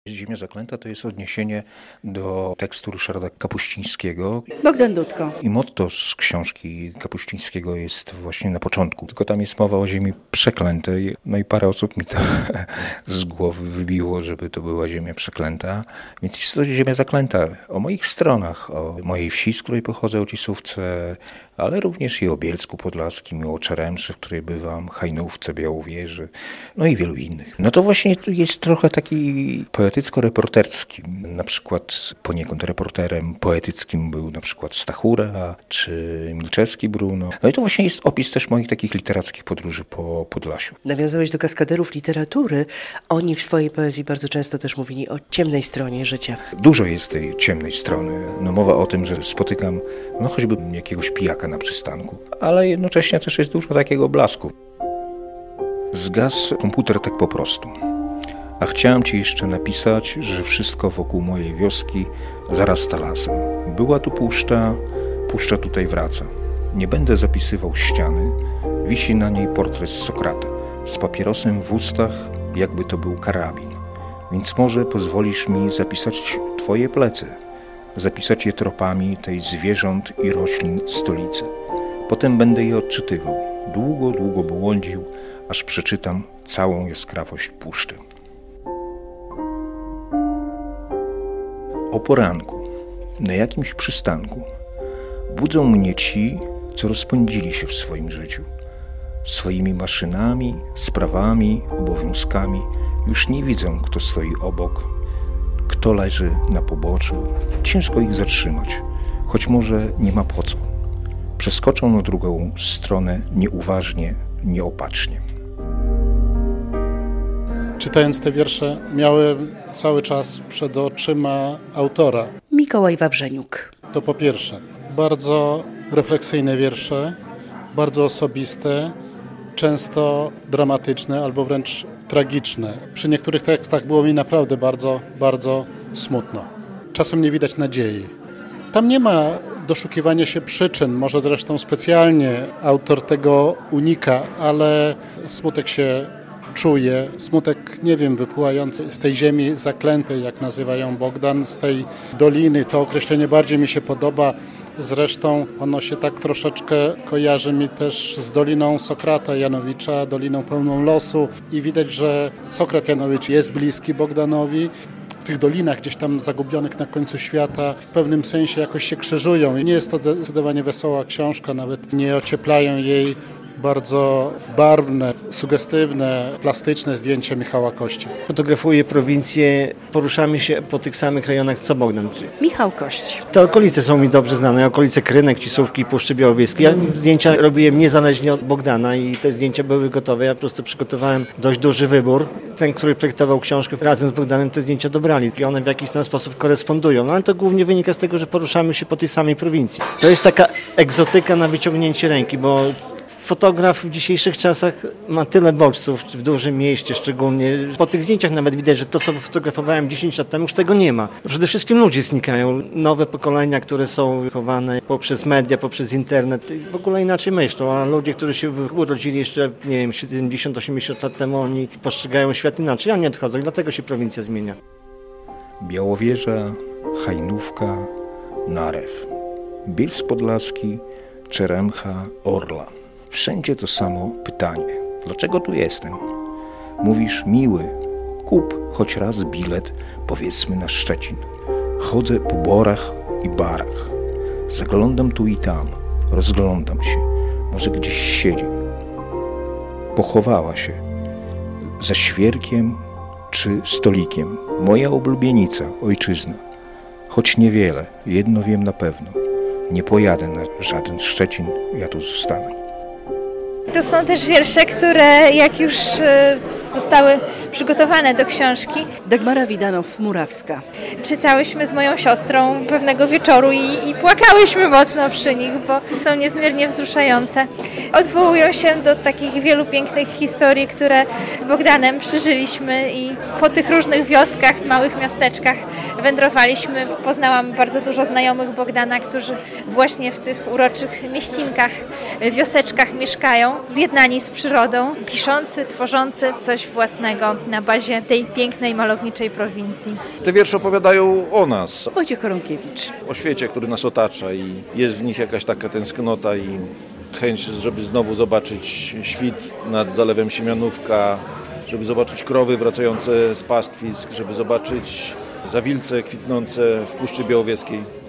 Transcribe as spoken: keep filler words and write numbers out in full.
Ziemia zaklęta to jest odniesienie do tekstu Ryszarda Kapuścińskiego. Bogdan Dudko. I motto z książki Kapuścińskiego jest właśnie na początku. Tylko tam jest mowa o ziemi przeklętej. No i parę osób mi to z głowy wybiło, żeby to była ziemia przeklęta. Więc jest to ziemia zaklęta o moich stronach, o mojej wsi, z której pochodzę, o Cisówce, ale również i o Bielsku Podlaskim, o Czeremszy, w której bywam, Hajnówce, Białowieży, no i wielu innych. No to właśnie tu jest trochę taki poetycko-reporterski. Na przykład poniekąd reporterem poetyckim był na przykład Stachura czy Milczewski Bruno. No i to właśnie jest opis też moich takich literackich podróży po Podlasiu. Nawiązałeś do kaskaderów literatury. Oni w swojej poezji bardzo często też mówili o ciemnej stronie życia. Dużo jest tej ciemnej strony. No mowa o tym, że spotykam no choćby jakiegoś pijaka na przystanku, ale jednocześnie też jest dużo takiego blasku. Zgasł komputer tak po prostu. A chciałem ci jeszcze napisać, że wszystko wokół mojej wioski zarasta lasem. Była tu puszcza, puszcza tutaj wraca. Nie będę zapisywał ściany, wisi na niej portret Sokrata, z papierosem w ustach, jakby to był karabin. Więc może pozwolisz mi zapisać twoje plecy, zapisać je tropami tej zwierząt i roślin stolicy. Potem będę je odczytywał, długo, długo błądził, aż przeczytam całą jaskrawość puszczy. O poranku, na jakimś przystanku, budzą mnie ci, co rozpędzili się w swoim życiu. Swoimi maszynami, sprawami, obowiązkami już nie widzą, kto stoi obok, kto leży na poboczu. Ciężko ich zatrzymać, choć może nie ma po co. Przeskoczą na drugą stronę nieuważnie, nieopatrznie. Czytając te wiersze, miałem cały czas przed oczyma autora. Mikołaj Wawrzeniuk. To po pierwsze, bardzo refleksyjne wiersze, bardzo osobiste, często dramatyczne albo wręcz tragiczne. Przy niektórych tekstach było mi naprawdę bardzo, bardzo smutno. Czasem nie widać nadziei. Tam nie ma doszukiwania się przyczyn, może zresztą specjalnie autor tego unika, ale smutek się czuje. Smutek, nie wiem, wypływający z tej ziemi zaklętej, jak nazywają Bogdan, z tej doliny. To określenie bardziej mi się podoba. Zresztą ono się tak troszeczkę kojarzy mi też z Doliną Sokrata Janowicza, Doliną pełną losu. I widać, że Sokrat Janowicz jest bliski Bogdanowi. W tych dolinach gdzieś tam zagubionych na końcu świata w pewnym sensie jakoś się krzyżują. I nie jest to zdecydowanie wesoła książka, nawet nie ocieplają jej bardzo barwne, sugestywne, plastyczne zdjęcie Michała Kości. Fotografuję prowincję, poruszamy się po tych samych rejonach co Bogdan. Michał Kość. Te okolice są mi dobrze znane, okolice Krynek, Cisówki, Puszczy Białowieskiej. Ja zdjęcia robiłem niezależnie od Bogdana i te zdjęcia były gotowe. Ja po prostu przygotowałem dość duży wybór. Ten, który projektował książkę razem z Bogdanem, te zdjęcia dobrali i one w jakiś ten sposób korespondują. No ale to głównie wynika z tego, że poruszamy się po tej samej prowincji. To jest taka egzotyka na wyciągnięcie ręki, bo fotograf w dzisiejszych czasach ma tyle bodźców w dużym mieście szczególnie. Po tych zdjęciach nawet widać, że to, co fotografowałem dziesięć lat temu, już tego nie ma. Przede wszystkim ludzie znikają. Nowe pokolenia, które są wychowane poprzez media, poprzez internet, w ogóle inaczej myślą, a ludzie, którzy się urodzili jeszcze, nie wiem, siedemdziesiąt osiemdziesiąt lat temu, oni postrzegają świat inaczej, oni odchodzą i dlatego się prowincja zmienia. Białowieża, Hajnówka, Narew, Bielsk Podlaski, Czeremcha, Orla. Wszędzie to samo pytanie. Dlaczego tu jestem? Mówisz, miły, kup choć raz bilet, powiedzmy na Szczecin. Chodzę po borach i barach. Zaglądam tu i tam, rozglądam się. Może gdzieś siedzi. Pochowała się. Za świerkiem czy stolikiem. Moja oblubienica, ojczyzna. Choć niewiele, jedno wiem na pewno. Nie pojadę na żaden Szczecin, ja tu zostanę. To są też wiersze, które jak już zostały przygotowane do książki. Dagmara Widanow-Murawska. Czytałyśmy z moją siostrą pewnego wieczoru i, i płakałyśmy mocno przy nich, bo są niezmiernie wzruszające. Odwołują się do takich wielu pięknych historii, które z Bogdanem przeżyliśmy i po tych różnych wioskach, małych miasteczkach wędrowaliśmy. Poznałam bardzo dużo znajomych Bogdana, którzy właśnie w tych uroczych mieścinkach, wioseczkach mieszkają, zjednani z przyrodą, piszący, tworzący coś coś własnego na bazie tej pięknej, malowniczej prowincji. Te wiersze opowiadają o nas, Wojciech Koronkiewicz. o świecie, który nas otacza i jest w nich jakaś taka tęsknota i chęć, żeby znowu zobaczyć świt nad Zalewem Siemianówka, żeby zobaczyć krowy wracające z pastwisk, żeby zobaczyć zawilce kwitnące w Puszczy Białowieskiej.